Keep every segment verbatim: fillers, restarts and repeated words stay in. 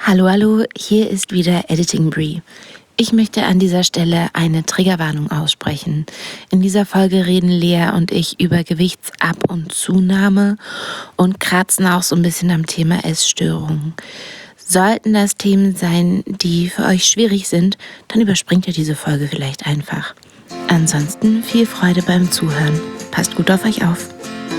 Hallo, hallo, hier ist wieder Editing Brie. Ich möchte an dieser Stelle eine Triggerwarnung aussprechen. In dieser Folge reden Lea und ich über Gewichtsab- und Zunahme und kratzen auch so ein bisschen am Thema Essstörungen. Sollten das Themen sein, die für euch schwierig sind, dann überspringt ihr diese Folge vielleicht einfach. Ansonsten viel Freude beim Zuhören. Passt gut auf euch auf.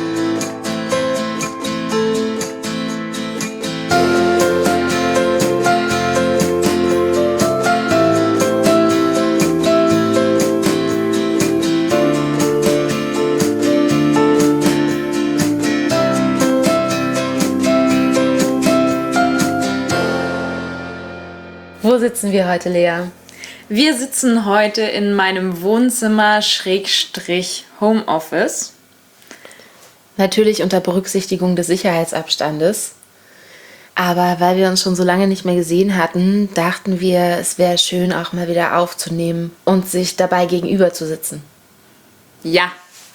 Wo sitzen wir heute, Lea? Wir sitzen heute in meinem Wohnzimmer Schrägstrich Homeoffice. Natürlich unter Berücksichtigung des Sicherheitsabstandes. Aber weil wir uns schon so lange nicht mehr gesehen hatten, dachten wir, es wäre schön, auch mal wieder aufzunehmen und sich dabei gegenüber zu sitzen. Ja.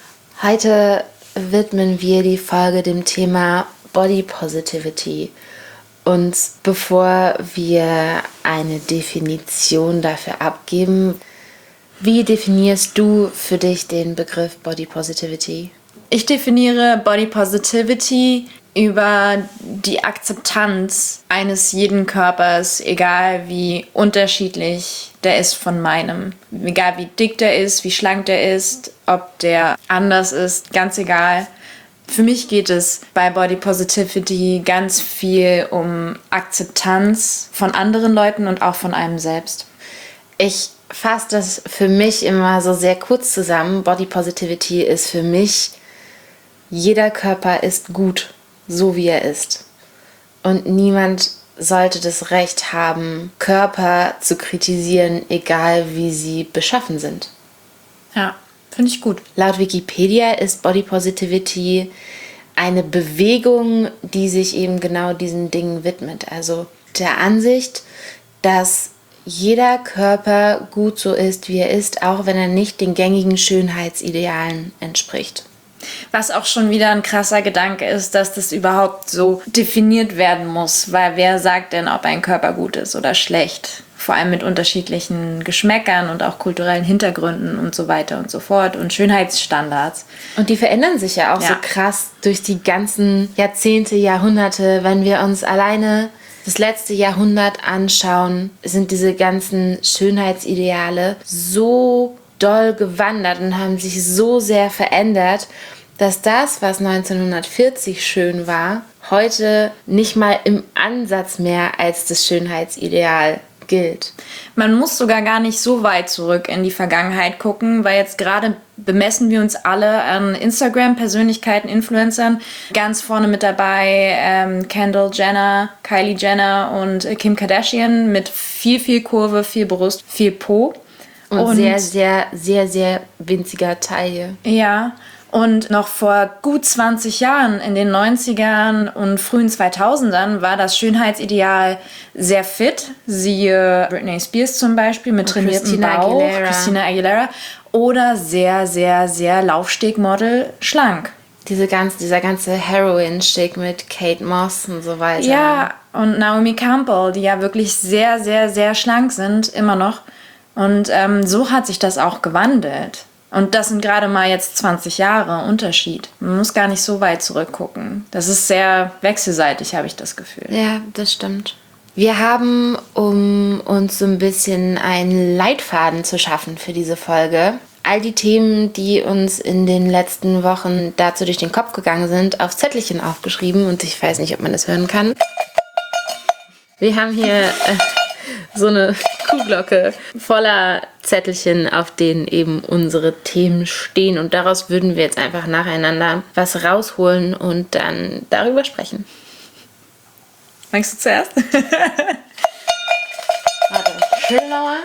Heute widmen wir die Folge dem Thema Body Positivity. Und bevor wir eine Definition dafür abgeben, wie definierst du für dich den Begriff Body Positivity? Ich definiere Body Positivity über die Akzeptanz eines jeden Körpers, egal wie unterschiedlich der ist von meinem. Egal wie dick der ist, wie schlank der ist, ob der anders ist, ganz egal. Für mich geht es bei Body Positivity ganz viel um Akzeptanz von anderen Leuten und auch von einem selbst. Ich fasse das für mich immer so sehr kurz zusammen. Body Positivity ist für mich, jeder Körper ist gut, so wie er ist. Und niemand sollte das Recht haben, Körper zu kritisieren, egal wie sie beschaffen sind. Ja. Finde ich gut. Laut Wikipedia ist Body Positivity eine Bewegung, die sich eben genau diesen Dingen widmet. Also der Ansicht, dass jeder Körper gut so ist, wie er ist, auch wenn er nicht den gängigen Schönheitsidealen entspricht. Was auch schon wieder ein krasser Gedanke ist, dass das überhaupt so definiert werden muss. Weil wer sagt denn, ob ein Körper gut ist oder schlecht? Vor allem mit unterschiedlichen Geschmäckern und auch kulturellen Hintergründen und so weiter und so fort und Schönheitsstandards. Und die verändern sich ja auch ja. so krass durch die ganzen Jahrzehnte, Jahrhunderte. Wenn wir uns alleine das letzte Jahrhundert anschauen, sind diese ganzen Schönheitsideale so doll gewandert und haben sich so sehr verändert, dass das, was neunzehnhundertvierzig schön war, heute nicht mal im Ansatz mehr als das Schönheitsideal gilt. Man muss sogar gar nicht so weit zurück in die Vergangenheit gucken, weil jetzt gerade bemessen wir uns alle an Instagram-Persönlichkeiten, Influencern. Ganz vorne mit dabei ähm, Kendall Jenner, Kylie Jenner und äh, Kim Kardashian mit viel, viel Kurve, viel Brust, viel Po. Und, und sehr, sehr, sehr, sehr winziger Taille. Ja. Und noch vor gut zwanzig Jahren, in den neunzigern und frühen zweitausendern, war das Schönheitsideal sehr fit. Siehe Britney Spears zum Beispiel mit trainiertem Bauch, Aguilera. Christina Aguilera. Oder sehr, sehr, sehr Laufstegmodel, schlank. Diese ganze, dieser ganze Heroin-Schick mit Kate Moss und so weiter. Ja, und Naomi Campbell, die ja wirklich sehr, sehr, sehr schlank sind, immer noch. Und ähm, so hat sich das auch gewandelt. Und das sind gerade mal jetzt zwanzig Jahre Unterschied. Man muss gar nicht so weit zurückgucken. Das ist sehr wechselseitig, habe ich das Gefühl. Ja, das stimmt. Wir haben, um uns so ein bisschen einen Leitfaden zu schaffen für diese Folge, all die Themen, die uns in den letzten Wochen dazu durch den Kopf gegangen sind, auf Zettelchen aufgeschrieben. Und ich weiß nicht, ob man das hören kann. Wir haben hier äh, so eine Kuhglocke voller Zettelchen, auf denen eben unsere Themen stehen. Und daraus würden wir jetzt einfach nacheinander was rausholen und dann darüber sprechen. Magst du zuerst? Warte, Schillauer.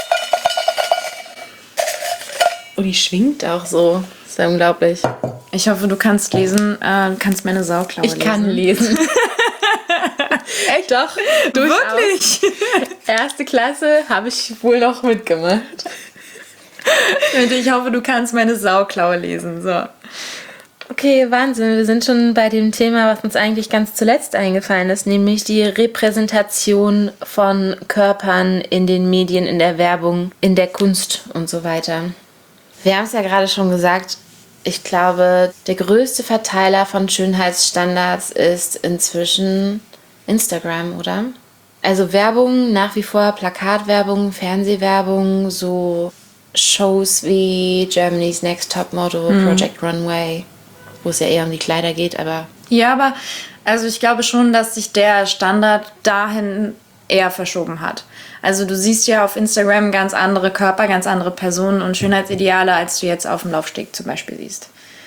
Oh, die schwingt auch so. Das ist ja unglaublich. Ich hoffe, du kannst lesen. Äh, du kannst meine Sauklaue lesen. Ich kann lesen. Echt? Doch, durchaus. Wirklich? Erste Klasse habe ich wohl noch mitgemacht. Ich hoffe, du kannst meine Sauklaue lesen. So. Okay, Wahnsinn. Wir sind schon bei dem Thema, was uns eigentlich ganz zuletzt eingefallen ist, nämlich die Repräsentation von Körpern in den Medien, in der Werbung, in der Kunst und so weiter. Wir haben es ja gerade schon gesagt, ich glaube, der größte Verteiler von Schönheitsstandards ist inzwischen Instagram, oder? Also Werbung, nach wie vor Plakatwerbung, Fernsehwerbung, so Shows wie Germany's Next Top Model, mhm. Project Runway, wo es ja eher um die Kleider geht, aber... Ja, aber also ich glaube schon, dass sich der Standard dahin eher verschoben hat. Also du siehst ja auf Instagram ganz andere Körper, ganz andere Personen und Schönheitsideale, als du jetzt auf dem Laufsteg zum Beispiel siehst.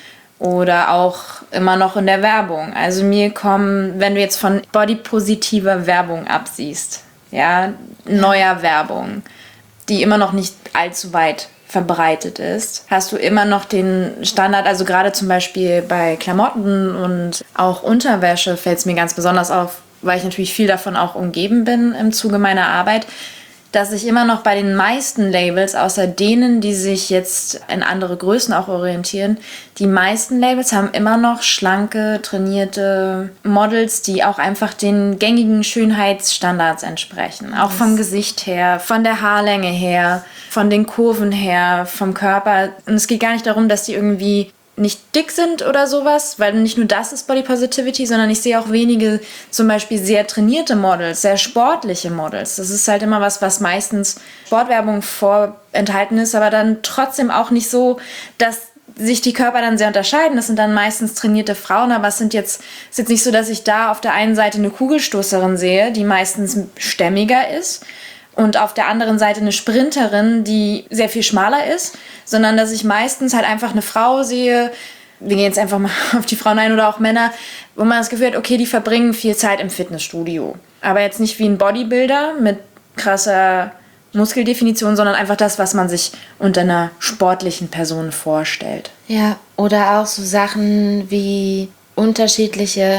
Oder auch immer noch in der Werbung. Also mir kommen, wenn du jetzt von bodypositiver Werbung absiehst, ja, neuer Werbung, die immer noch nicht allzu weit verbreitet ist, hast du immer noch den Standard, also gerade zum Beispiel bei Klamotten und auch Unterwäsche fällt es mir ganz besonders auf, weil ich natürlich viel davon auch umgeben bin im Zuge meiner Arbeit, dass ich immer noch bei den meisten Labels, außer denen, die sich jetzt in andere Größen auch orientieren, die meisten Labels haben immer noch schlanke, trainierte Models, die auch einfach den gängigen Schönheitsstandards entsprechen. Auch vom Gesicht her, von der Haarlänge her, von den Kurven her, vom Körper. Und es geht gar nicht darum, dass die irgendwie nicht dick sind oder sowas, weil nicht nur das ist Body Positivity, sondern ich sehe auch wenige zum Beispiel sehr trainierte Models, sehr sportliche Models. Das ist halt immer was, was meistens Sportwerbung vorenthalten ist, aber dann trotzdem auch nicht so, dass sich die Körper dann sehr unterscheiden. Das sind dann meistens trainierte Frauen, aber es sind jetzt, ist jetzt nicht so, dass ich da auf der einen Seite eine Kugelstoßerin sehe, die meistens stämmiger ist, und auf der anderen Seite eine Sprinterin, die sehr viel schmaler ist, sondern dass ich meistens halt einfach eine Frau sehe, wir gehen jetzt einfach mal auf die Frauen ein oder auch Männer, wo man das Gefühl hat, okay, die verbringen viel Zeit im Fitnessstudio. Aber jetzt nicht wie ein Bodybuilder mit krasser Muskeldefinition, sondern einfach das, was man sich unter einer sportlichen Person vorstellt. Ja, oder auch so Sachen wie unterschiedliche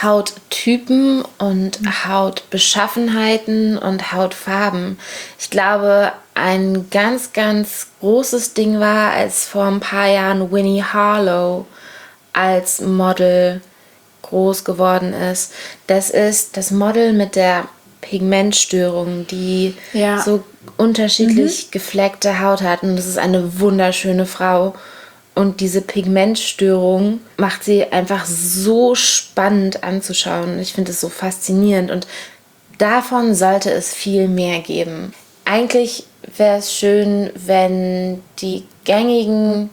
Hauttypen und Hautbeschaffenheiten und Hautfarben. Ich glaube, ein ganz, ganz großes Ding war, als vor ein paar Jahren Winnie Harlow als Model groß geworden ist. Das ist das Model mit der Pigmentstörung, die ja. so unterschiedlich mhm. gefleckte Haut hat. Und das ist eine wunderschöne Frau. Und diese Pigmentstörung macht sie einfach so spannend anzuschauen. Ich finde es so faszinierend. Und davon sollte es viel mehr geben. Eigentlich wäre es schön, wenn die gängigen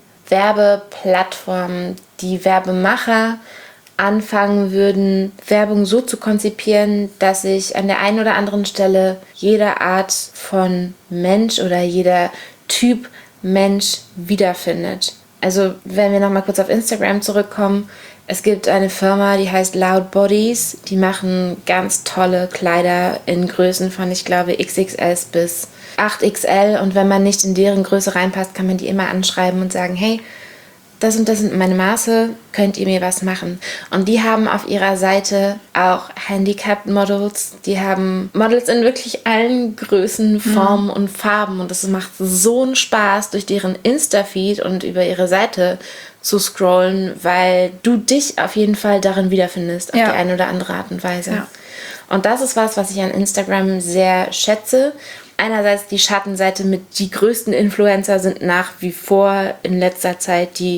Werbeplattformen, die Werbemacher anfangen würden, Werbung so zu konzipieren, dass sich an der einen oder anderen Stelle jede Art von Mensch oder jeder Typ Mensch wiederfindet. Also wenn wir nochmal kurz auf Instagram zurückkommen, es gibt eine Firma, die heißt Loud Bodies, die machen ganz tolle Kleider in Größen von, ich glaube, X X S bis acht X L, und wenn man nicht in deren Größe reinpasst, kann man die immer anschreiben und sagen, hey, das und das sind meine Maße, könnt ihr mir was machen? Und die haben auf ihrer Seite auch Handicapped Models, die haben Models in wirklich allen Größen, Formen mhm. und Farben, und es macht so einen Spaß, durch deren Insta-Feed und über ihre Seite zu scrollen, weil du dich auf jeden Fall darin wiederfindest, auf ja. die eine oder andere Art und Weise. Ja. Und das ist was, was ich an Instagram sehr schätze. Einerseits die Schattenseite mit die größten Influencer sind nach wie vor in letzter Zeit die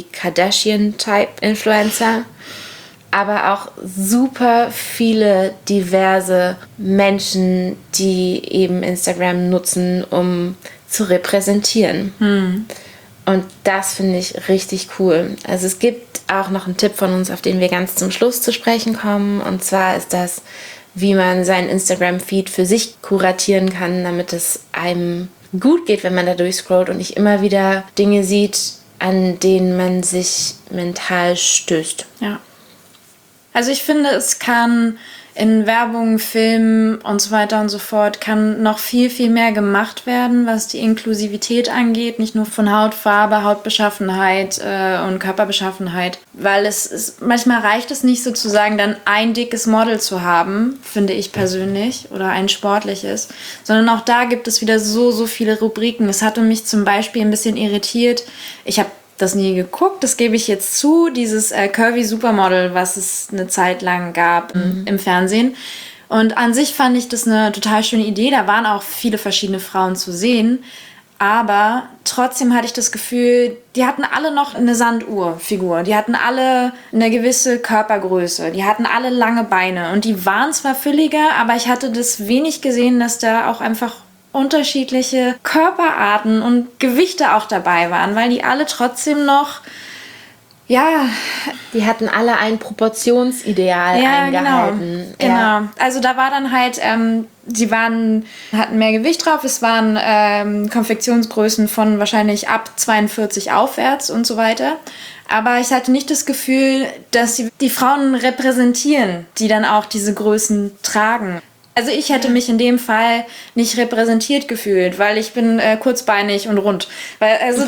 Kardashian-Type-Influencer, aber auch super viele diverse Menschen, die eben Instagram nutzen, um zu repräsentieren. Hm. Und das finde ich richtig cool. Also es gibt auch noch einen Tipp von uns, auf den wir ganz zum Schluss zu sprechen kommen, und zwar ist das, wie man seinen Instagram-Feed für sich kuratieren kann, damit es einem gut geht, wenn man da durchscrollt und nicht immer wieder Dinge sieht, an denen man sich mental stößt. Ja. Also ich finde, es kann in Werbung, Filmen und so weiter und so fort kann noch viel, viel mehr gemacht werden, was die Inklusivität angeht. Nicht nur von Hautfarbe, Hautbeschaffenheit äh, und Körperbeschaffenheit. Weil es ist, manchmal reicht es nicht sozusagen, dann ein dickes Model zu haben, finde ich persönlich, oder ein sportliches, sondern auch da gibt es wieder so, so viele Rubriken. Es hatte mich zum Beispiel ein bisschen irritiert. Ich habe das nie geguckt, das gebe ich jetzt zu, dieses äh, Curvy Supermodel, was es eine Zeit lang gab mhm. im Fernsehen. Und an sich fand ich das eine total schöne Idee. Da waren auch viele verschiedene Frauen zu sehen. Aber trotzdem hatte ich das Gefühl, die hatten alle noch eine Sanduhrfigur. Die hatten alle eine gewisse Körpergröße. Die hatten alle lange Beine. Und die waren zwar fülliger, aber ich hatte das wenig gesehen, dass da auch einfach unterschiedliche Körperarten und Gewichte auch dabei waren, weil die alle trotzdem noch, ja... Die hatten alle ein Proportionsideal ja, eingehalten. Genau, ja, genau. Also da war dann halt, ähm, sie waren, hatten mehr Gewicht drauf, es waren ähm, Konfektionsgrößen von wahrscheinlich ab zweiundvierzig aufwärts und so weiter. Aber ich hatte nicht das Gefühl, dass sie die Frauen repräsentieren, die dann auch diese Größen tragen. Also ich hätte mich in dem Fall nicht repräsentiert gefühlt, weil ich bin äh, kurzbeinig und rund. Weil, also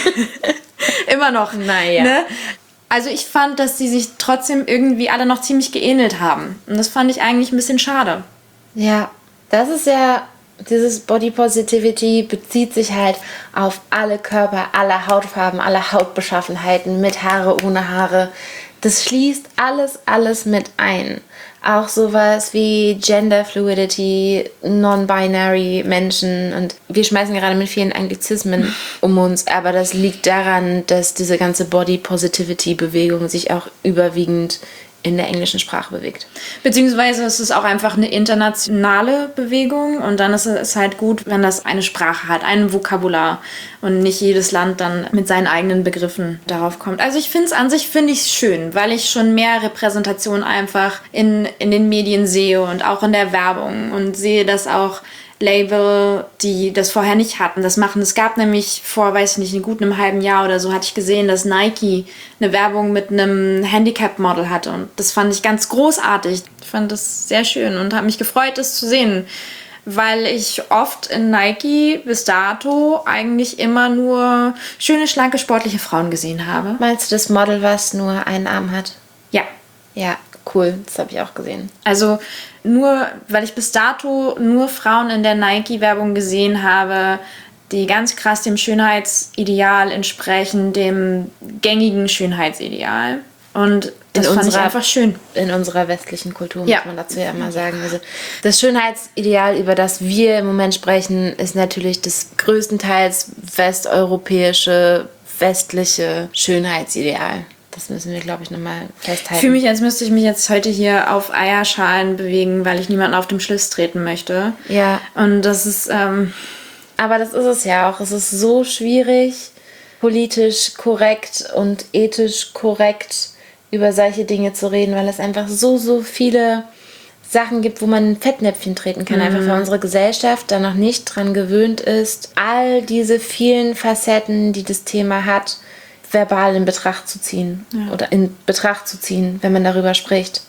immer noch. Naja. Ne? Also ich fand, dass die sich trotzdem irgendwie alle noch ziemlich geähnelt haben. Und das fand ich eigentlich ein bisschen schade. Ja, das ist ja, dieses Body Positivity bezieht sich halt auf alle Körper, alle Hautfarben, alle Hautbeschaffenheiten, mit Haare, ohne Haare. Das schließt alles, alles mit ein. Auch sowas wie Gender Fluidity, Non-Binary Menschen, und wir schmeißen gerade mit vielen Anglizismen um uns, aber das liegt daran, dass diese ganze Body Positivity Bewegung sich auch überwiegend in der englischen Sprache bewegt. Beziehungsweise es ist auch einfach eine internationale Bewegung und dann ist es halt gut, wenn das eine Sprache hat, ein Vokabular und nicht jedes Land dann mit seinen eigenen Begriffen darauf kommt. Also ich finde es an sich, finde ich es schön, weil ich schon mehr Repräsentation einfach in, in den Medien sehe und auch in der Werbung und sehe, dass auch Label, die das vorher nicht hatten, das machen. Es gab nämlich vor, weiß ich nicht, in gut einem halben Jahr oder so, hatte ich gesehen, dass Nike eine Werbung mit einem Handicap-Model hatte. Und das fand ich ganz großartig. Ich fand das sehr schön und habe mich gefreut, das zu sehen. Weil ich oft in Nike bis dato eigentlich immer nur schöne, schlanke, sportliche Frauen gesehen habe. Meinst du das Model, was nur einen Arm hat? Ja. Ja, cool. Das habe ich auch gesehen. Also nur, weil ich bis dato nur Frauen in der Nike-Werbung gesehen habe, die ganz krass dem Schönheitsideal entsprechen, dem gängigen Schönheitsideal. Und das in fand unserer, ich einfach schön. In unserer westlichen Kultur, ja. muss man dazu ja immer sagen. Also das Schönheitsideal, über das wir im Moment sprechen, ist natürlich das größtenteils westeuropäische, westliche Schönheitsideal. Das müssen wir, glaube ich, nochmal festhalten. Ich fühle mich, als müsste ich mich jetzt heute hier auf Eierschalen bewegen, weil ich niemanden auf dem Schlips treten möchte. Ja. Und das ist... Ähm Aber das ist es ja auch. Es ist so schwierig, politisch korrekt und ethisch korrekt über solche Dinge zu reden, weil es einfach so, so viele Sachen gibt, wo man ein Fettnäpfchen treten kann. Mhm. Einfach weil unsere Gesellschaft da noch nicht dran gewöhnt ist, all diese vielen Facetten, die das Thema hat, verbal in Betracht zu ziehen. Ja. Oder in Betracht zu ziehen, wenn man darüber spricht.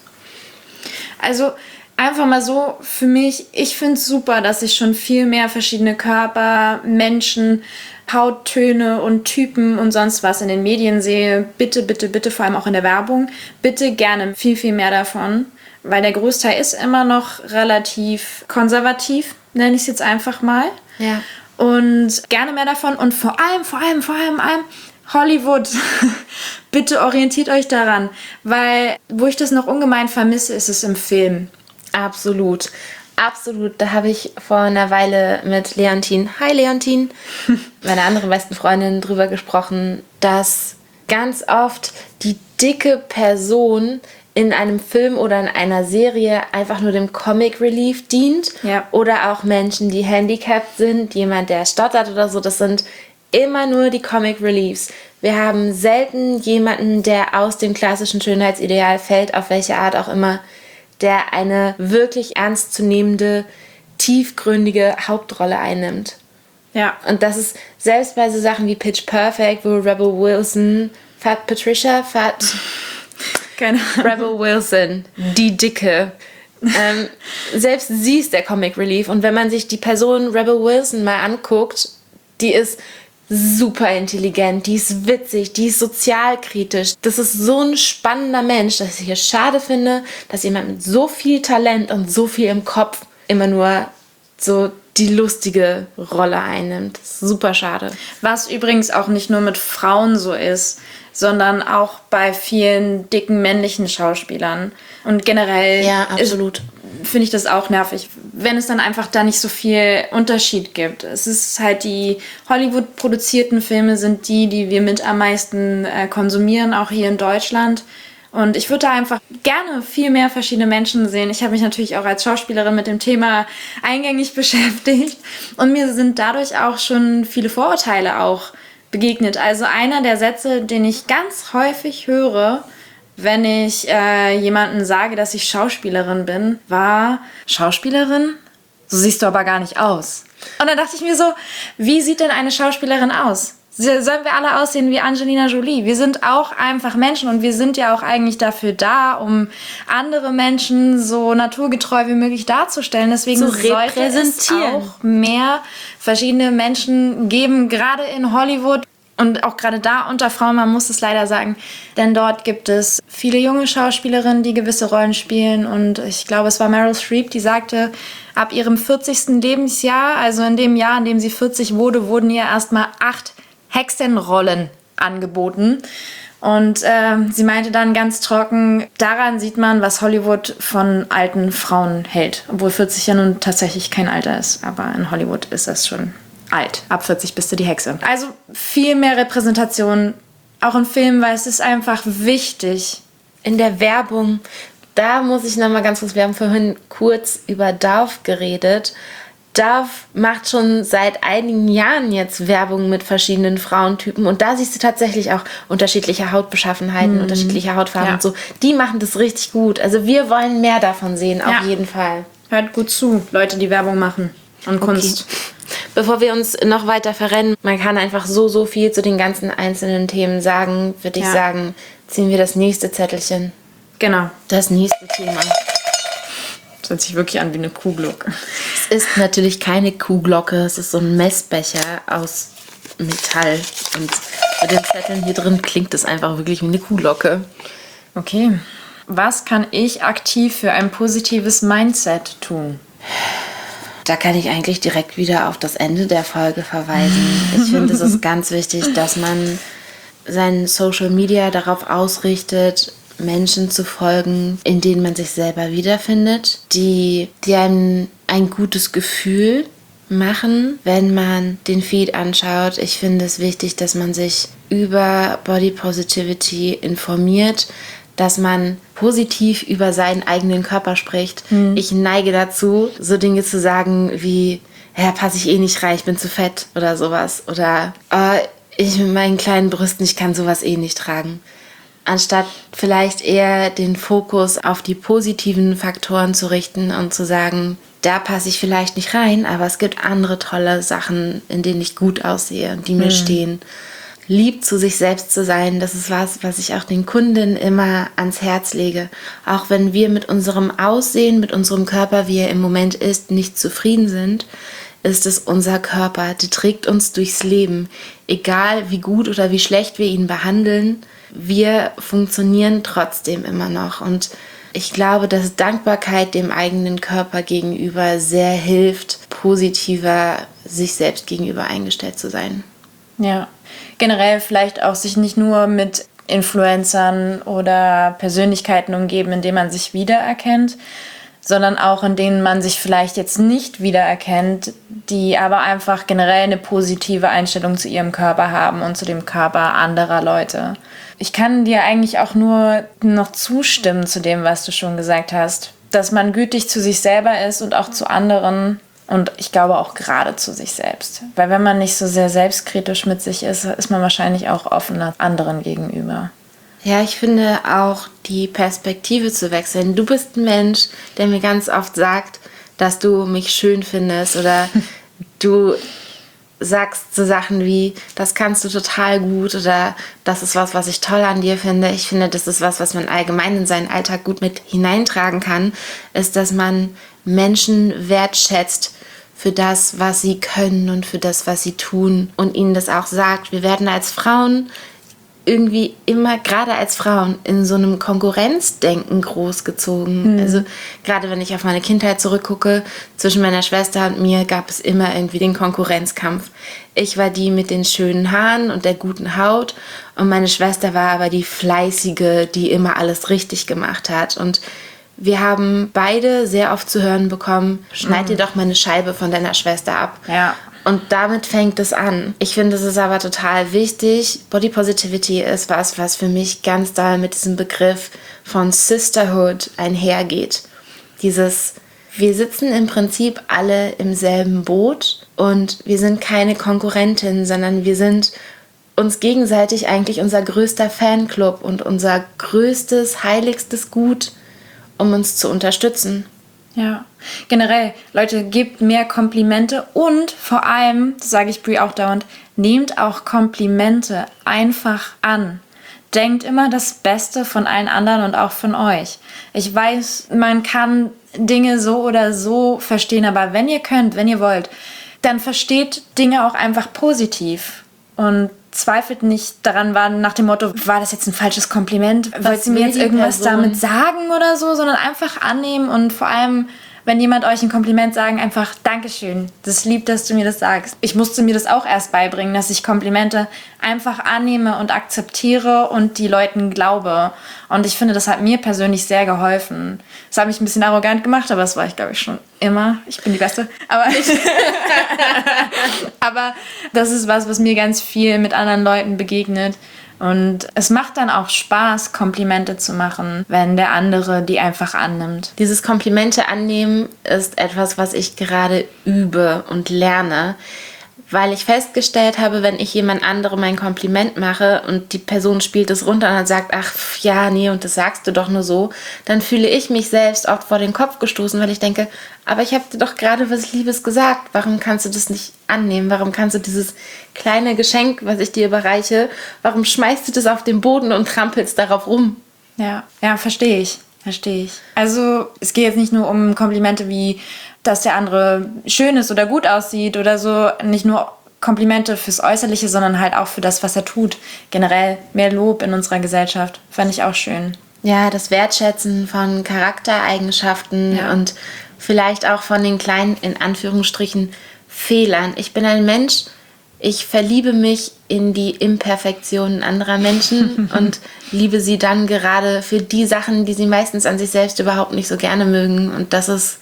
Also einfach mal so für mich, ich finde es super, dass ich schon viel mehr verschiedene Körper, Menschen, Hauttöne und Typen und sonst was in den Medien sehe. Bitte, bitte, bitte, vor allem auch in der Werbung. Bitte gerne viel, viel mehr davon. Weil der Großteil ist immer noch relativ konservativ, nenne ich es jetzt einfach mal. Ja. Und gerne mehr davon. Und vor allem, vor allem, vor allem, vor allem Hollywood. Bitte orientiert euch daran. Weil, wo ich das noch ungemein vermisse, ist es im Film. Absolut. Absolut. Da habe ich vor einer Weile mit Leontine, hi Leontine, meiner anderen besten Freundin, drüber gesprochen, dass ganz oft die dicke Person in einem Film oder in einer Serie einfach nur dem Comic Relief dient. Ja. Oder auch Menschen, die handicapped sind, jemand, der stottert oder so. Das sind immer nur die Comic Reliefs. Wir haben selten jemanden, der aus dem klassischen Schönheitsideal fällt, auf welche Art auch immer, der eine wirklich ernstzunehmende, tiefgründige Hauptrolle einnimmt. Ja. Und das ist selbst bei so Sachen wie Pitch Perfect, wo Rebel Wilson, Fat Patricia, Fat... Keine Ahnung. Rebel Wilson, die Dicke. ähm, selbst sie ist der Comic Relief. Und wenn man sich die Person Rebel Wilson mal anguckt, die ist super intelligent, die ist witzig, die ist sozialkritisch. Das ist so ein spannender Mensch, dass ich es schade finde, dass jemand mit so viel Talent und so viel im Kopf immer nur so die lustige Rolle einnimmt. Das ist super schade. Was übrigens auch nicht nur mit Frauen so ist, sondern auch bei vielen dicken männlichen Schauspielern. Und generell Ja, absolut. finde ich das auch nervig, wenn es dann einfach da nicht so viel Unterschied gibt. Es ist halt die Hollywood-produzierten Filme sind die, die wir mit am meisten äh, konsumieren, auch hier in Deutschland. Und ich würde da einfach gerne viel mehr verschiedene Menschen sehen. Ich habe mich natürlich auch als Schauspielerin mit dem Thema eingängig beschäftigt. Und mir sind dadurch auch schon viele Vorurteile auch begegnet. Also einer der Sätze, den ich ganz häufig höre, wenn ich äh, jemandem sage, dass ich Schauspielerin bin, war: Schauspielerin? So siehst du aber gar nicht aus. Und dann dachte ich mir so, wie sieht denn eine Schauspielerin aus? Sollen wir alle aussehen wie Angelina Jolie? Wir sind auch einfach Menschen und wir sind ja auch eigentlich dafür da, um andere Menschen so naturgetreu wie möglich darzustellen. Deswegen Zu sollte es repräsentieren. auch mehr verschiedene Menschen geben, gerade in Hollywood. Und auch gerade da unter Frauen, man muss es leider sagen, denn dort gibt es viele junge Schauspielerinnen, die gewisse Rollen spielen. Und ich glaube, es war Meryl Streep, die sagte, ab ihrem vierzigsten Lebensjahr, also in dem Jahr, in dem sie vierzig wurde, wurden ihr erstmal acht Hexenrollen angeboten. Und äh, sie meinte dann ganz trocken, daran sieht man, was Hollywood von alten Frauen hält. Obwohl vierzig ja nun tatsächlich kein Alter ist, aber in Hollywood ist das schon alt. Ab vierzig bist du die Hexe. Also viel mehr Repräsentation, auch in Filmen, weil es ist einfach wichtig. In der Werbung, da muss ich nochmal ganz kurz, wir haben vorhin kurz über Dove geredet. Dove macht schon seit einigen Jahren jetzt Werbung mit verschiedenen Frauentypen und da siehst du tatsächlich auch unterschiedliche Hautbeschaffenheiten, mhm. unterschiedliche Hautfarben Ja. und so. Die machen das richtig gut. Also wir wollen mehr davon sehen, auf Ja. jeden Fall. Hört gut zu, Leute, die Werbung machen und Kunst. Bevor wir uns noch weiter verrennen, man kann einfach so, so viel zu den ganzen einzelnen Themen sagen, würde ich Ja. sagen, ziehen wir das nächste Zettelchen. Genau. Das nächste Thema. Das hört sich wirklich an wie eine Kuhglocke. Es ist natürlich keine Kuhglocke, es ist so ein Messbecher aus Metall. Und mit den Zetteln hier drin klingt es einfach wirklich wie eine Kuhglocke. Okay. Was kann ich aktiv für ein positives Mindset tun? Da kann ich eigentlich direkt wieder auf das Ende der Folge verweisen. Ich finde, es ist ganz wichtig, dass man sein Social Media darauf ausrichtet, Menschen zu folgen, in denen man sich selber wiederfindet, die, die einem ein gutes Gefühl machen, wenn man den Feed anschaut. Ich finde es wichtig, dass man sich über Body Positivity informiert, dass man positiv über seinen eigenen Körper spricht. Mhm. Ich neige dazu, so Dinge zu sagen wie, ja, passe ich eh nicht rein, ich bin zu fett oder sowas. Oder oh, ich mit meinen kleinen Brüsten, ich kann sowas eh nicht tragen. Anstatt vielleicht eher den Fokus auf die positiven Faktoren zu richten und zu sagen, da passe ich vielleicht nicht rein, aber es gibt andere tolle Sachen, in denen ich gut aussehe und die mir mhm. stehen. Lieb zu sich selbst zu sein, das ist was, was ich auch den Kunden immer ans Herz lege. Auch wenn wir mit unserem Aussehen, mit unserem Körper, wie er im Moment ist, nicht zufrieden sind, ist es unser Körper, der trägt uns durchs Leben. Egal wie gut oder wie schlecht wir ihn behandeln, wir funktionieren trotzdem immer noch. Und ich glaube, dass Dankbarkeit dem eigenen Körper gegenüber sehr hilft, positiver sich selbst gegenüber eingestellt zu sein. Ja, generell vielleicht auch sich nicht nur mit Influencern oder Persönlichkeiten umgeben, in denen man sich wiedererkennt, sondern auch in denen man sich vielleicht jetzt nicht wiedererkennt, die aber einfach generell eine positive Einstellung zu ihrem Körper haben und zu dem Körper anderer Leute. Ich kann dir eigentlich auch nur noch zustimmen zu dem, was du schon gesagt hast, dass man gütig zu sich selber ist und auch zu anderen und ich glaube auch gerade zu sich selbst. Weil wenn man nicht so sehr selbstkritisch mit sich ist, ist man wahrscheinlich auch offener anderen gegenüber. Ja, ich finde auch die Perspektive zu wechseln. Du bist ein Mensch, der mir ganz oft sagt, dass du mich schön findest oder du sagst so Sachen wie, das kannst du total gut oder das ist was, was ich toll an dir finde. Ich finde, das ist was, was man allgemein in seinen Alltag gut mit hineintragen kann, ist, dass man Menschen wertschätzt für das, was sie können und für das, was sie tun und ihnen das auch sagt. Wir werden als Frauen irgendwie immer, gerade als Frauen, in so einem Konkurrenzdenken großgezogen. Mhm. Also gerade wenn ich auf meine Kindheit zurückgucke, zwischen meiner Schwester und mir gab es immer irgendwie den Konkurrenzkampf. Ich war die mit den schönen Haaren und der guten Haut und meine Schwester war aber die Fleißige, die immer alles richtig gemacht hat. Und wir haben beide sehr oft zu hören bekommen, schneid dir doch mal eine Scheibe von deiner Schwester ab. Ja. Und damit fängt es an. Ich finde, es ist aber total wichtig. Body Positivity ist was, was für mich ganz doll mit diesem Begriff von Sisterhood einhergeht. Dieses, wir sitzen im Prinzip alle im selben Boot und wir sind keine Konkurrentin, sondern wir sind uns gegenseitig eigentlich unser größter Fanclub und unser größtes, heiligstes Gut, um uns zu unterstützen. Ja, generell, Leute, gebt mehr Komplimente und vor allem, das sage ich Brie auch dauernd, nehmt auch Komplimente einfach an. Denkt immer das Beste von allen anderen und auch von euch. Ich weiß, man kann Dinge so oder so verstehen, aber wenn ihr könnt, wenn ihr wollt, dann versteht Dinge auch einfach positiv und zweifelt nicht daran, war nach dem Motto, war das jetzt ein falsches Kompliment? Wollt ihr mir jetzt irgendwas Person? damit sagen oder so? Sondern einfach annehmen und vor allem, wenn jemand euch ein Kompliment sagen, einfach Dankeschön. Das ist lieb, dass du mir das sagst. Ich musste mir das auch erst beibringen, dass ich Komplimente einfach annehme und akzeptiere und die Leuten glaube. Und ich finde, das hat mir persönlich sehr geholfen. Das hat mich ein bisschen arrogant gemacht, aber das war ich, glaube ich, schon immer. Ich bin die Beste. Aber, aber das ist was, was mir ganz viel mit anderen Leuten begegnet. Und es macht dann auch Spaß, Komplimente zu machen, wenn der andere die einfach annimmt. Dieses Komplimente annehmen ist etwas, was ich gerade übe und lerne, weil ich festgestellt habe, wenn ich jemand anderem ein Kompliment mache und die Person spielt es runter und dann sagt, ach ja, nee, und das sagst du doch nur so, dann fühle ich mich selbst oft vor den Kopf gestoßen, weil ich denke, aber ich habe dir doch gerade was Liebes gesagt, warum kannst du das nicht annehmen, warum kannst du dieses kleine Geschenk, was ich dir überreiche, warum schmeißt du das auf den Boden und trampelst darauf rum? Ja, ja, verstehe ich. Verstehe ich. Also es geht jetzt nicht nur um Komplimente wie, dass der andere schön ist oder gut aussieht oder so. Nicht nur Komplimente fürs Äußerliche, sondern halt auch für das, was er tut. Generell mehr Lob in unserer Gesellschaft. Fand ich auch schön. Ja, das Wertschätzen von Charaktereigenschaften ja. und vielleicht auch von den kleinen, in Anführungsstrichen, Fehlern. Ich bin ein Mensch, ich verliebe mich in die Imperfektionen anderer Menschen und liebe sie dann gerade für die Sachen, die sie meistens an sich selbst überhaupt nicht so gerne mögen. Und das ist,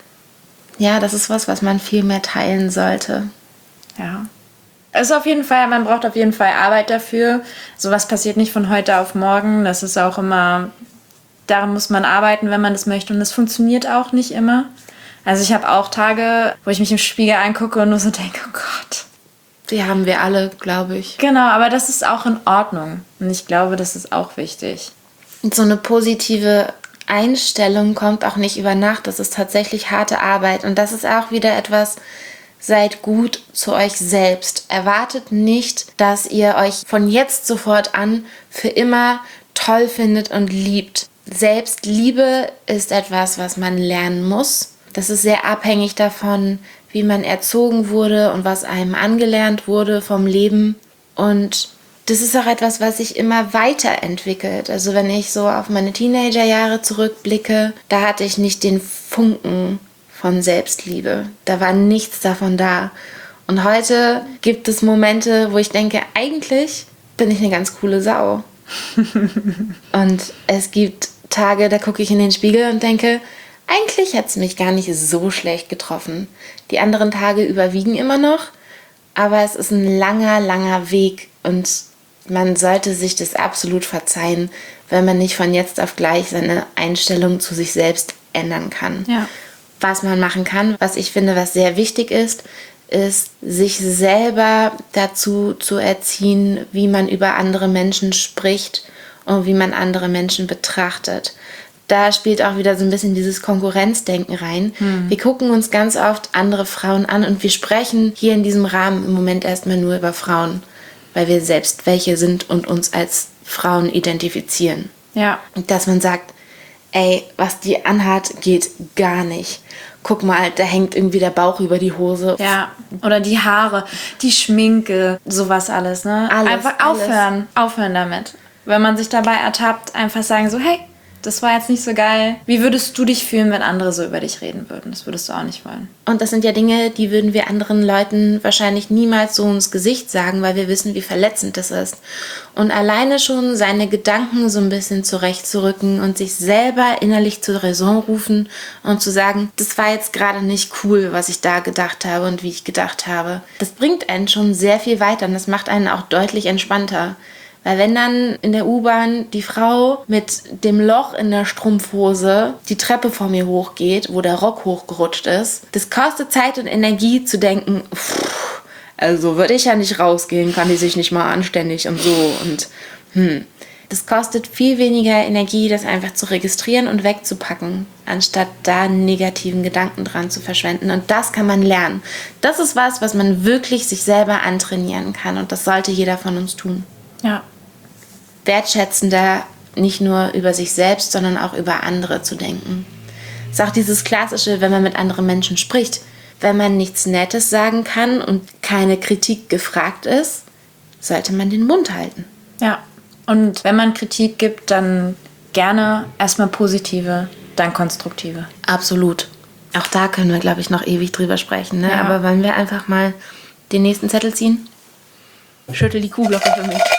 ja, das ist was, was man viel mehr teilen sollte. Ja. Es ist auf jeden Fall, man braucht auf jeden Fall Arbeit dafür. Sowas passiert nicht von heute auf morgen. Das ist auch immer, daran muss man arbeiten, wenn man das möchte. Und das funktioniert auch nicht immer. Also ich habe auch Tage, wo ich mich im Spiegel angucke und nur so denke, oh Gott. Die haben wir alle, glaube ich. Genau, aber das ist auch in Ordnung. Und ich glaube, das ist auch wichtig. Und so eine positive Einstellung kommt auch nicht über Nacht. Das ist tatsächlich harte Arbeit. Und das ist auch wieder etwas, seid gut zu euch selbst. Erwartet nicht, dass ihr euch von jetzt sofort an für immer toll findet und liebt. Selbstliebe ist etwas, was man lernen muss. Das ist sehr abhängig davon, wie man erzogen wurde und was einem angelernt wurde vom Leben. Und das ist auch etwas, was sich immer weiterentwickelt. Also wenn ich so auf meine Teenagerjahre zurückblicke, da hatte ich nicht den Funken von Selbstliebe. Da war nichts davon da. Und heute gibt es Momente, wo ich denke, eigentlich bin ich eine ganz coole Sau. Und es gibt Tage, da gucke ich in den Spiegel und denke, eigentlich hat es mich gar nicht so schlecht getroffen. Die anderen Tage überwiegen immer noch, aber es ist ein langer, langer Weg und man sollte sich das absolut verzeihen, wenn man nicht von jetzt auf gleich seine Einstellung zu sich selbst ändern kann. Ja. Was man machen kann, was ich finde, was sehr wichtig ist, ist, sich selber dazu zu erziehen, wie man über andere Menschen spricht und wie man andere Menschen betrachtet. Da spielt auch wieder so ein bisschen dieses Konkurrenzdenken rein. Hm. Wir gucken uns ganz oft andere Frauen an und wir sprechen hier in diesem Rahmen im Moment erstmal nur über Frauen, weil wir selbst welche sind und uns als Frauen identifizieren. Ja. Und dass man sagt, ey, was die anhat, geht gar nicht. Guck mal, da hängt irgendwie der Bauch über die Hose. Ja, oder die Haare, die Schminke, sowas alles, ne? Alles, Einfach alles. aufhören, aufhören damit. wenn man sich dabei ertappt, einfach sagen so, hey, das war jetzt nicht so geil. Wie würdest du dich fühlen, wenn andere so über dich reden würden? Das würdest du auch nicht wollen. Und das sind ja Dinge, die würden wir anderen Leuten wahrscheinlich niemals so ins Gesicht sagen, weil wir wissen, wie verletzend das ist. Und alleine schon seine Gedanken so ein bisschen zurechtzurücken und sich selber innerlich zur Raison rufen und zu sagen, das war jetzt gerade nicht cool, was ich da gedacht habe und wie ich gedacht habe. Das bringt einen schon sehr viel weiter und das macht einen auch deutlich entspannter. Weil wenn dann in der U-Bahn die Frau mit dem Loch in der Strumpfhose die Treppe vor mir hochgeht, wo der Rock hochgerutscht ist, das kostet Zeit und Energie zu denken, pff, also würde ich ja nicht rausgehen, kann die sich nicht mal anständig und so. Und hm, das kostet viel weniger Energie, das einfach zu registrieren und wegzupacken, anstatt da negativen Gedanken dran zu verschwenden. Und das kann man lernen. Das ist was, was man wirklich sich selber antrainieren kann. Und das sollte jeder von uns tun. Ja. Wertschätzender nicht nur über sich selbst, sondern auch über andere zu denken. Es ist auch dieses Klassische, wenn man mit anderen Menschen spricht. Wenn man nichts Nettes sagen kann und keine Kritik gefragt ist, sollte man den Mund halten. Ja. Und wenn man Kritik gibt, dann gerne erstmal positive, dann konstruktive. Absolut. Auch da können wir, glaube ich, noch ewig drüber sprechen. Ne? Ja. Aber wollen wir einfach mal den nächsten Zettel ziehen? Schüttel die Kuhglocke für mich.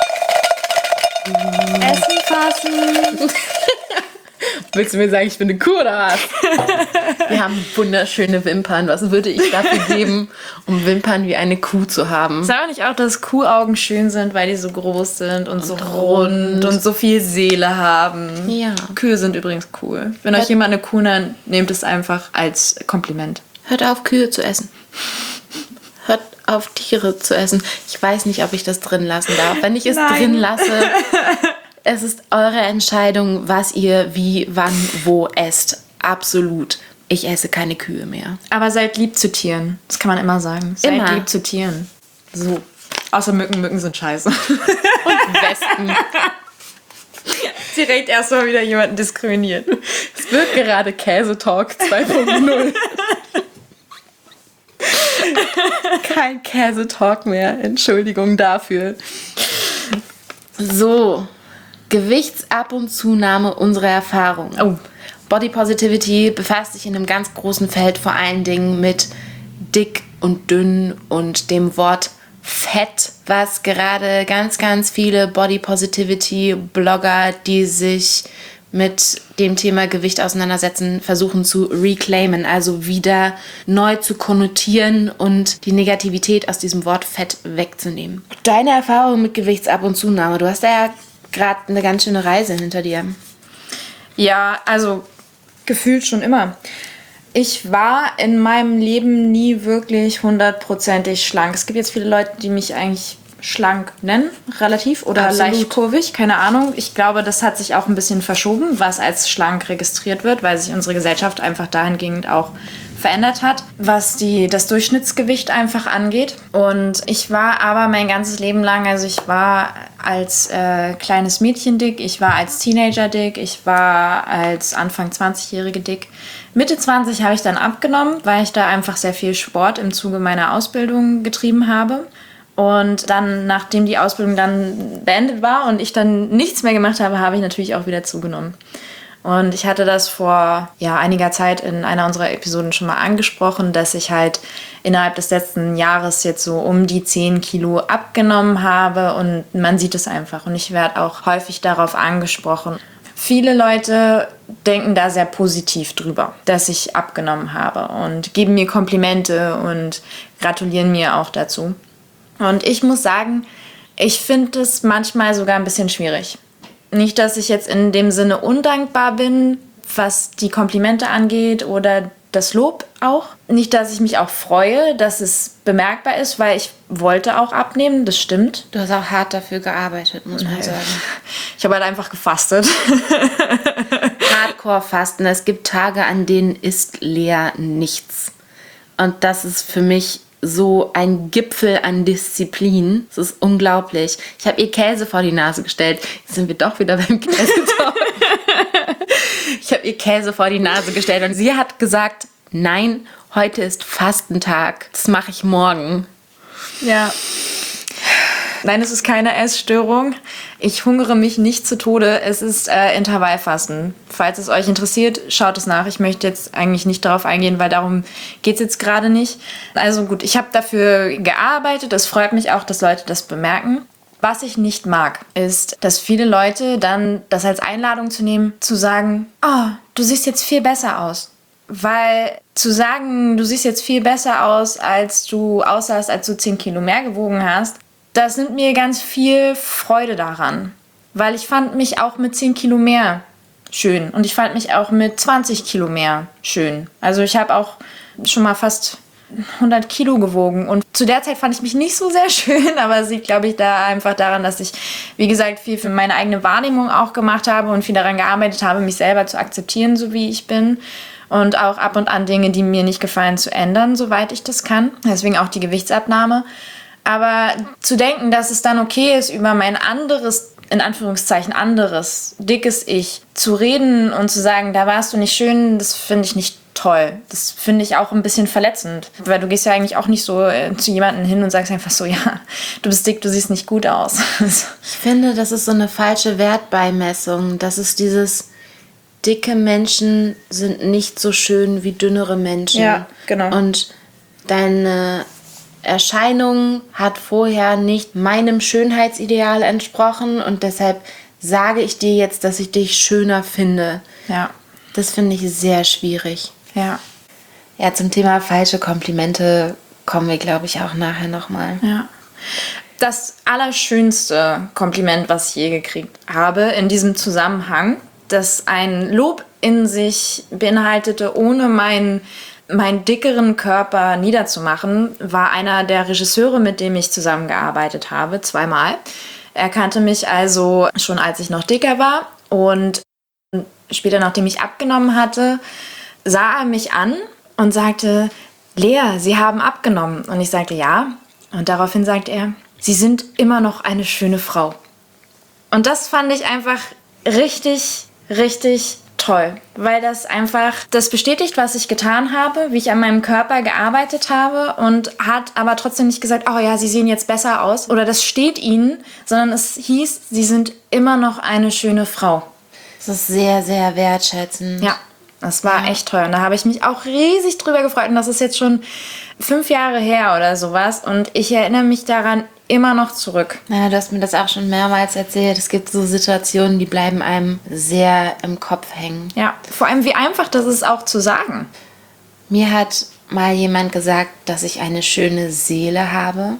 Essen fassen. Willst du mir sagen, ich bin eine Kuh oder was? Wir haben wunderschöne Wimpern. Was würde ich dafür geben, um Wimpern wie eine Kuh zu haben? Sag auch nicht auch, dass Kuhaugen schön sind, weil die so groß sind und, und so rund rund und so viel Seele haben. Ja. Kühe sind übrigens cool. Wenn euch jemand eine Kuh nennt, nehmt es einfach als Kompliment. Hört auf, Kühe zu essen. Hört auf, Tiere zu essen. Ich weiß nicht, ob ich das drin lassen darf. Wenn ich es Nein. drin lasse, es ist eure Entscheidung, was ihr wie, wann, wo esst. Absolut. Ich esse keine Kühe mehr. Aber seid lieb zu Tieren. Das kann man immer sagen. Seid Immer. lieb zu Tieren. So. Außer Mücken. Mücken sind scheiße. Und Wespen. Direkt erstmal wieder jemanden diskriminiert. Es wird gerade Käsetalk zwei Punkt null. Kein Käsetalk mehr. Entschuldigung dafür. So. Gewichtsab- und Zunahme unserer Erfahrung. Oh. Body Positivity befasst sich in einem ganz großen Feld vor allen Dingen mit dick und dünn und dem Wort Fett, was gerade ganz, ganz viele Body Positivity Blogger, die sich mit dem Thema Gewicht auseinandersetzen, versuchen zu reclaimen, also wieder neu zu konnotieren und die Negativität aus diesem Wort Fett wegzunehmen. Deine Erfahrung mit Gewichtsab- und Zunahme, du hast da ja gerade eine ganz schöne Reise hinter dir. Ja, also gefühlt schon immer. Ich war in meinem Leben nie wirklich hundertprozentig schlank. Es gibt jetzt viele Leute, die mich eigentlich schlank nennen, relativ, oder Absolut. leicht kurvig, keine Ahnung. Ich glaube, das hat sich auch ein bisschen verschoben, was als schlank registriert wird, weil sich unsere Gesellschaft einfach dahingehend auch verändert hat, was die, das Durchschnittsgewicht einfach angeht. Und ich war aber mein ganzes Leben lang, also ich war als äh, kleines Mädchen dick, ich war als Teenager dick, ich war als Anfang zwanzigjährige dick. Mitte zwanzig habe ich dann abgenommen, weil ich da einfach sehr viel Sport im Zuge meiner Ausbildung getrieben habe. Und dann, nachdem die Ausbildung dann beendet war und ich dann nichts mehr gemacht habe, habe ich natürlich auch wieder zugenommen. Und ich hatte das vor ja, einiger Zeit in einer unserer Episoden schon mal angesprochen, dass ich halt innerhalb des letzten Jahres jetzt so um die zehn Kilo abgenommen habe und man sieht es einfach. Und ich werde auch häufig darauf angesprochen. Viele Leute denken da sehr positiv drüber, dass ich abgenommen habe und geben mir Komplimente und gratulieren mir auch dazu. Und ich muss sagen, ich finde es manchmal sogar ein bisschen schwierig. Nicht, dass ich jetzt in dem Sinne undankbar bin, was die Komplimente angeht oder das Lob auch. Nicht, dass ich mich auch freue, dass es bemerkbar ist, weil ich wollte auch abnehmen, das stimmt. Du hast auch hart dafür gearbeitet, muss man sagen. Ich habe halt einfach gefastet. Hardcore-Fasten. Es gibt Tage, an denen isst Lea nichts. Und das ist für mich so ein Gipfel an Disziplin. Das ist unglaublich. Ich habe ihr Käse vor die Nase gestellt. Jetzt sind wir doch wieder beim Käsetalk. Ich habe ihr Käse vor die Nase gestellt und sie hat gesagt, nein, heute ist Fastentag. Das mache ich morgen. Ja. Nein, es ist keine Essstörung. Ich hungere mich nicht zu Tode. Es ist äh, Intervallfasten. Falls es euch interessiert, schaut es nach. Ich möchte jetzt eigentlich nicht darauf eingehen, weil darum geht es jetzt gerade nicht. Also gut, ich habe dafür gearbeitet. Es freut mich auch, dass Leute das bemerken. Was ich nicht mag, ist, dass viele Leute dann das als Einladung zu nehmen, zu sagen, oh, du siehst jetzt viel besser aus. Weil zu sagen, du siehst jetzt viel besser aus, als du aussahst, als du zehn Kilo mehr gewogen hast, das nimmt mir ganz viel Freude daran. Weil ich fand mich auch mit zehn Kilo mehr schön. Und ich fand mich auch mit zwanzig Kilo mehr schön. Also ich habe auch schon mal fast hundert Kilo gewogen. Und zu der Zeit fand ich mich nicht so sehr schön, aber es liegt, glaube ich, da einfach daran, dass ich, wie gesagt, viel für meine eigene Wahrnehmung auch gemacht habe und viel daran gearbeitet habe, mich selber zu akzeptieren, so wie ich bin. Und auch ab und an Dinge, die mir nicht gefallen, zu ändern, soweit ich das kann. Deswegen auch die Gewichtsabnahme. Aber zu denken, dass es dann okay ist, über mein anderes, in Anführungszeichen anderes, dickes Ich zu reden und zu sagen, da warst du nicht schön, das finde ich nicht toll. Das finde ich auch ein bisschen verletzend. Weil du gehst ja eigentlich auch nicht so äh, zu jemandem hin und sagst einfach so, ja, du bist dick, du siehst nicht gut aus. Ich finde, das ist so eine falsche Wertbeimessung. Das ist dieses, dicke Menschen sind nicht so schön wie dünnere Menschen. Ja, genau. Und deine Erscheinung hat vorher nicht meinem Schönheitsideal entsprochen und deshalb sage ich dir jetzt, dass ich dich schöner finde. Ja. Das finde ich sehr schwierig. Ja. Ja, zum Thema falsche Komplimente kommen wir, glaube ich, auch nachher nochmal. Ja. Das allerschönste Kompliment, was ich je gekriegt habe in diesem Zusammenhang, das ein Lob in sich beinhaltete, ohne meinen meinen dickeren Körper niederzumachen, war einer der Regisseure, mit dem ich zusammengearbeitet habe, zweimal. Er kannte mich also schon, als ich noch dicker war, und später, nachdem ich abgenommen hatte, sah er mich an und sagte, Lea, Sie haben abgenommen. Und ich sagte, ja. Und daraufhin sagte er, Sie sind immer noch eine schöne Frau. Und das fand ich einfach richtig, richtig toll, weil das einfach das bestätigt, was ich getan habe, wie ich an meinem Körper gearbeitet habe, und hat aber trotzdem nicht gesagt, oh ja, Sie sehen jetzt besser aus oder das steht Ihnen, sondern es hieß, Sie sind immer noch eine schöne Frau. Das ist sehr, sehr wertschätzend. Ja, das war echt toll. Und da habe ich mich auch riesig drüber gefreut. Und das ist jetzt schon fünf Jahre her oder sowas. Und ich erinnere mich daran immer noch zurück. Ja, du hast mir das auch schon mehrmals erzählt. Es gibt so Situationen, die bleiben einem sehr im Kopf hängen. Ja, vor allem wie einfach das ist auch zu sagen. Mir hat mal jemand gesagt, dass ich eine schöne Seele habe.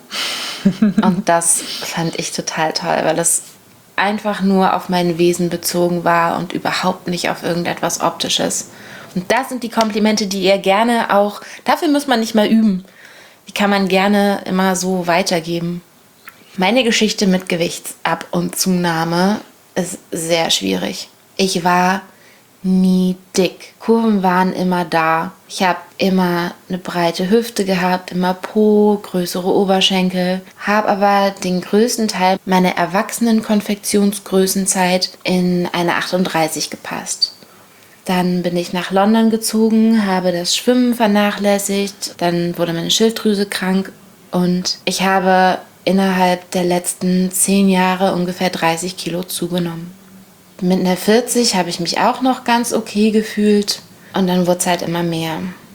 Und das fand ich total toll, weil das einfach nur auf mein Wesen bezogen war und überhaupt nicht auf irgendetwas Optisches. Und das sind die Komplimente, die ihr gerne auch, dafür muss man nicht mal üben. Die kann man gerne immer so weitergeben. Meine Geschichte mit Gewichtsab- und Zunahme ist sehr schwierig. Ich war nie dick. Kurven waren immer da. Ich habe immer eine breite Hüfte gehabt, immer Po, größere Oberschenkel, habe aber den größten Teil meiner erwachsenen Konfektionsgrößenzeit in eine achtunddreißig gepasst. Dann bin ich nach London gezogen, habe das Schwimmen vernachlässigt, dann wurde meine Schilddrüse krank und ich habe innerhalb der letzten zehn Jahre ungefähr dreißig Kilo zugenommen. Mit einer vierzig habe ich mich auch noch ganz okay gefühlt und dann wurde es halt immer mehr.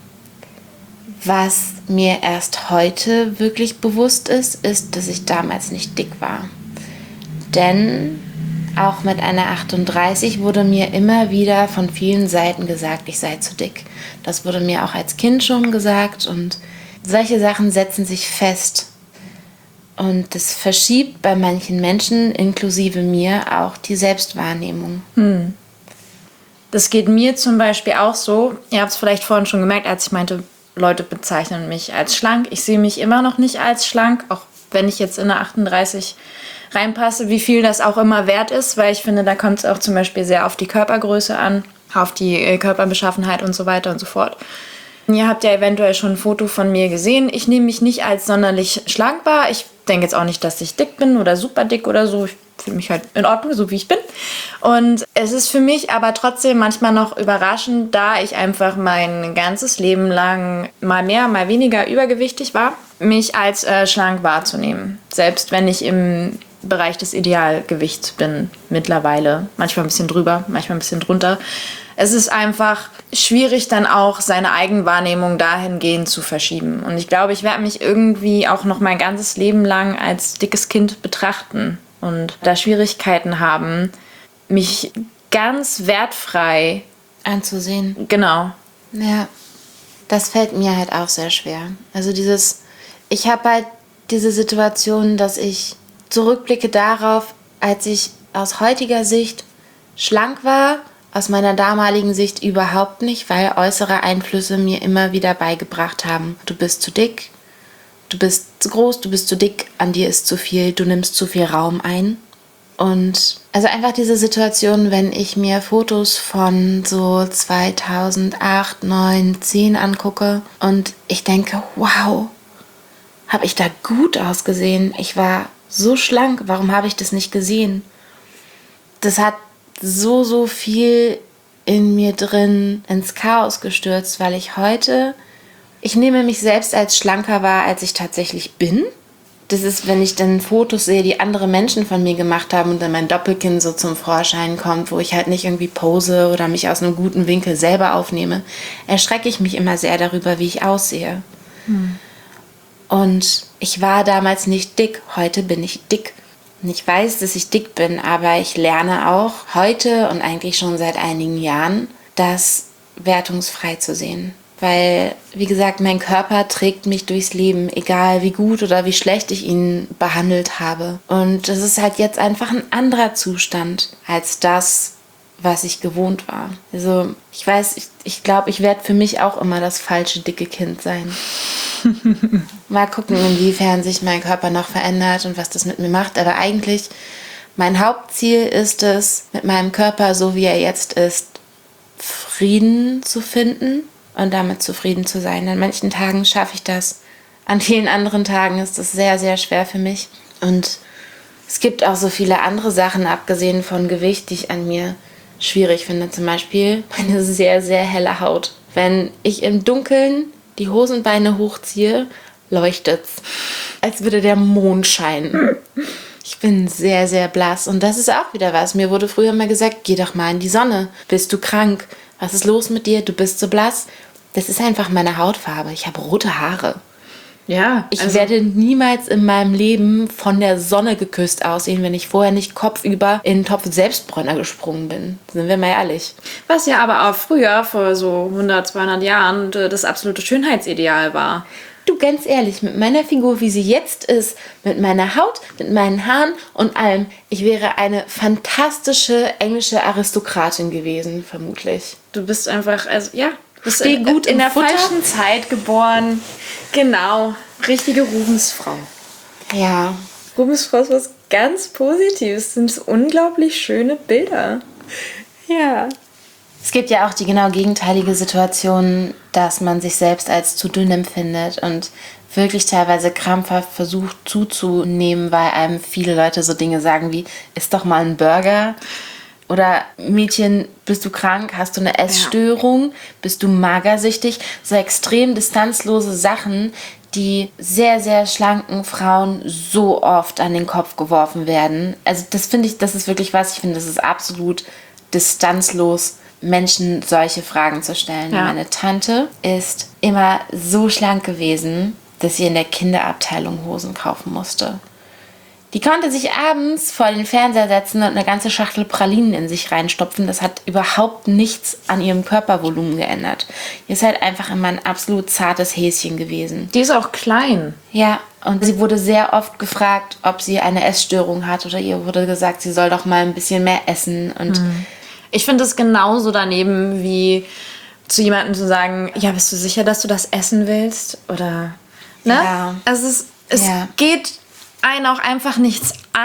Was mir erst heute wirklich bewusst ist, ist, dass ich damals nicht dick war. Denn auch mit einer achtunddreißig wurde mir immer wieder von vielen Seiten gesagt, ich sei zu dick. Das wurde mir auch als Kind schon gesagt und solche Sachen setzen sich fest. Und das verschiebt bei manchen Menschen, inklusive mir, auch die Selbstwahrnehmung. Hm. Das geht mir zum Beispiel auch so. Ihr habt es vielleicht vorhin schon gemerkt, als ich meinte, Leute bezeichnen mich als schlank. Ich sehe mich immer noch nicht als schlank, auch wenn ich jetzt in eine achtunddreißig reinpasse, wie viel das auch immer wert ist, weil ich finde, da kommt es auch zum Beispiel sehr auf die Körpergröße an, auf die Körperbeschaffenheit und so weiter und so fort. Ihr habt ja eventuell schon ein Foto von mir gesehen. Ich nehme mich nicht als sonderlich schlank wahr. Ich denke jetzt auch nicht, dass ich dick bin oder super dick oder so. Ich fühle mich halt in Ordnung, so wie ich bin. Und es ist für mich aber trotzdem manchmal noch überraschend, da ich einfach mein ganzes Leben lang mal mehr, mal weniger übergewichtig war, mich als äh, schlank wahrzunehmen. Selbst wenn ich im Bereich des Idealgewichts bin mittlerweile. Manchmal ein bisschen drüber, manchmal ein bisschen drunter. Es ist einfach schwierig, dann auch seine Eigenwahrnehmung dahingehend zu verschieben. Und ich glaube, ich werde mich irgendwie auch noch mein ganzes Leben lang als dickes Kind betrachten und da Schwierigkeiten haben, mich ganz wertfrei anzusehen. Genau. Ja, das fällt mir halt auch sehr schwer. Also dieses, ich habe halt diese Situation, dass ich zurückblicke darauf, als ich aus heutiger Sicht schlank war, aus meiner damaligen Sicht überhaupt nicht, weil äußere Einflüsse mir immer wieder beigebracht haben, du bist zu dick, du bist zu groß, du bist zu dick, an dir ist zu viel, du nimmst zu viel Raum ein. Und also einfach diese Situation, wenn ich mir Fotos von so zweitausendacht, neun, zehn angucke und ich denke, wow, habe ich da gut ausgesehen? Ich war so schlank, warum habe ich das nicht gesehen? Das hat so, so viel in mir drin ins Chaos gestürzt, weil ich heute, ich nehme mich selbst als schlanker wahr, als ich tatsächlich bin. Das ist, wenn ich dann Fotos sehe, die andere Menschen von mir gemacht haben und dann mein Doppelkinn so zum Vorschein kommt, wo ich halt nicht irgendwie pose oder mich aus einem guten Winkel selber aufnehme, erschrecke ich mich immer sehr darüber, wie ich aussehe. Hm. Und ich war damals nicht dick, heute bin ich dick. Und ich weiß, dass ich dick bin, aber ich lerne auch heute und eigentlich schon seit einigen Jahren, das wertungsfrei zu sehen. Weil, wie gesagt, mein Körper trägt mich durchs Leben, egal wie gut oder wie schlecht ich ihn behandelt habe. Und das ist halt jetzt einfach ein anderer Zustand als das, was ich gewohnt war. Also ich weiß, ich, ich glaube, ich werde für mich auch immer das falsche dicke Kind sein. Mal gucken, inwiefern sich mein Körper noch verändert und was das mit mir macht. Aber eigentlich, mein Hauptziel ist es, mit meinem Körper, so wie er jetzt ist, Frieden zu finden und damit zufrieden zu sein. An manchen Tagen schaffe ich das. An vielen anderen Tagen ist das sehr, sehr schwer für mich. Und es gibt auch so viele andere Sachen, abgesehen von Gewicht, die ich an mir schwierig finde. Zum Beispiel meine sehr, sehr helle Haut. Wenn ich im Dunkeln die Hosenbeine hochziehe, leuchtet's, als würde der Mond scheinen. Ich bin sehr, sehr blass. Und das ist auch wieder was. Mir wurde früher mal gesagt, geh doch mal in die Sonne. Bist du krank? Was ist los mit dir? Du bist so blass. Das ist einfach meine Hautfarbe. Ich habe rote Haare. Ja, ich also werde niemals in meinem Leben von der Sonne geküsst aussehen, wenn ich vorher nicht kopfüber in den Topf Selbstbräuner gesprungen bin. Sind wir mal ehrlich. Was ja aber auch früher, vor so hundert, zweihundert Jahren, das absolute Schönheitsideal war. Du, ganz ehrlich, mit meiner Figur, wie sie jetzt ist, mit meiner Haut, mit meinen Haaren und allem, ich wäre eine fantastische englische Aristokratin gewesen, vermutlich. Du bist einfach, also ja, bist Steh gut in, in der Futter. falschen Zeit geboren. Genau, richtige Rubensfrau. Ja. Rubensfrau ist was ganz Positives, das sind so unglaublich schöne Bilder. Ja. Es gibt ja auch die genau gegenteilige Situation, dass man sich selbst als zu dünn empfindet und wirklich teilweise krampfhaft versucht zuzunehmen, weil einem viele Leute so Dinge sagen wie, isst doch mal ein Burger. Oder Mädchen, bist du krank? Hast du eine Essstörung? Ja. Bist du magersüchtig? So extrem distanzlose Sachen, die sehr, sehr schlanken Frauen so oft an den Kopf geworfen werden. Also das finde ich, das ist wirklich was, ich finde, das ist absolut distanzlos, Menschen solche Fragen zu stellen. Ja. Meine Tante ist immer so schlank gewesen, dass sie in der Kinderabteilung Hosen kaufen musste. Die konnte sich abends vor den Fernseher setzen und eine ganze Schachtel Pralinen in sich reinstopfen. Das hat überhaupt nichts an ihrem Körpervolumen geändert. Die ist halt einfach immer ein absolut zartes Häschen gewesen. Die ist auch klein. Ja, und sie wurde sehr oft gefragt, ob sie eine Essstörung hat. Oder ihr wurde gesagt, sie soll doch mal ein bisschen mehr essen. Und hm. Ich finde es genauso daneben, wie zu jemandem zu sagen, ja, bist du sicher, dass du das essen willst? Oder, ne? Ja. Also es, es ja. geht einen auch einfach nichts an,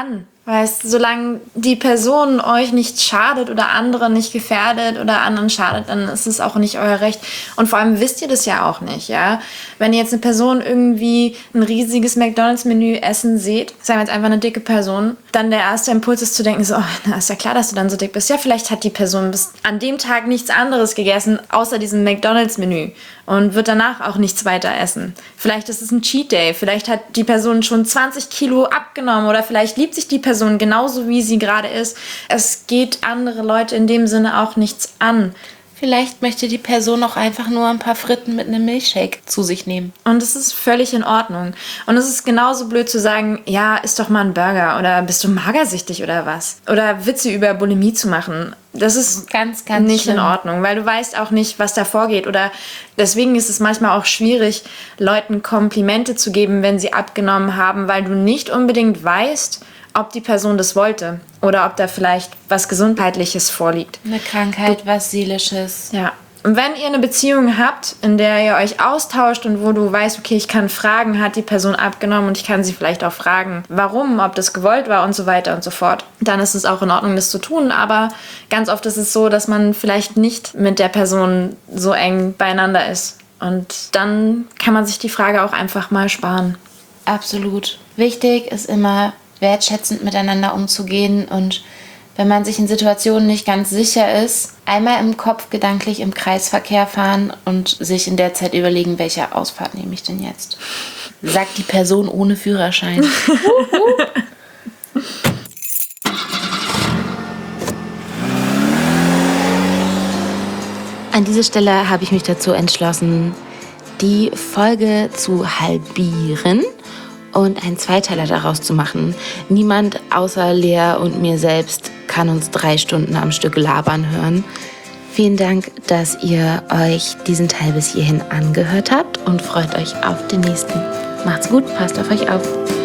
Weißt, solange die Person euch nicht schadet oder andere nicht gefährdet oder anderen schadet, dann ist es auch nicht euer Recht. Und vor allem wisst ihr das ja auch nicht, ja. Wenn ihr jetzt eine Person irgendwie ein riesiges McDonalds-Menü essen seht, sagen wir jetzt einfach eine dicke Person, dann der erste Impuls ist zu denken, so, oh, na, ist ja klar, dass du dann so dick bist. Ja, vielleicht hat die Person bis an dem Tag nichts anderes gegessen, außer diesem McDonalds-Menü und wird danach auch nichts weiter essen. Vielleicht ist es ein Cheat Day, vielleicht hat die Person schon zwanzig Kilo abgenommen oder vielleicht liebt sich die Person genauso, wie sie gerade ist. Es geht andere Leute in dem Sinne auch nichts an. Vielleicht möchte die Person auch einfach nur ein paar Fritten mit einem Milchshake zu sich nehmen. Und es ist völlig in Ordnung. Und es ist genauso blöd zu sagen, ja, isst doch mal einen Burger oder bist du magersüchtig oder was? Oder Witze über Bulimie zu machen. Das ist ganz, ganz nicht schlimm. in Ordnung, weil du weißt auch nicht, was da vorgeht. Oder deswegen ist es manchmal auch schwierig, Leuten Komplimente zu geben, wenn sie abgenommen haben, weil du nicht unbedingt weißt, ob die Person das wollte oder ob da vielleicht was Gesundheitliches vorliegt. Eine Krankheit, was Seelisches. Ja. Und wenn ihr eine Beziehung habt, in der ihr euch austauscht und wo du weißt, okay, ich kann fragen, hat die Person abgenommen und ich kann sie vielleicht auch fragen, warum, ob das gewollt war und so weiter und so fort, dann ist es auch in Ordnung, das zu tun. Aber ganz oft ist es so, dass man vielleicht nicht mit der Person so eng beieinander ist. Und dann kann man sich die Frage auch einfach mal sparen. Absolut. Wichtig ist immer, wertschätzend miteinander umzugehen und wenn man sich in Situationen nicht ganz sicher ist, einmal im Kopf gedanklich im Kreisverkehr fahren und sich in der Zeit überlegen, welche Ausfahrt nehme ich denn jetzt? Sagt die Person ohne Führerschein. An dieser Stelle habe ich mich dazu entschlossen, die Folge zu halbieren und einen Zweiteiler daraus zu machen. Niemand außer Lea und mir selbst kann uns drei Stunden am Stück labern hören. Vielen Dank, dass ihr euch diesen Teil bis hierhin angehört habt und freut euch auf den nächsten. Macht's gut, passt auf euch auf.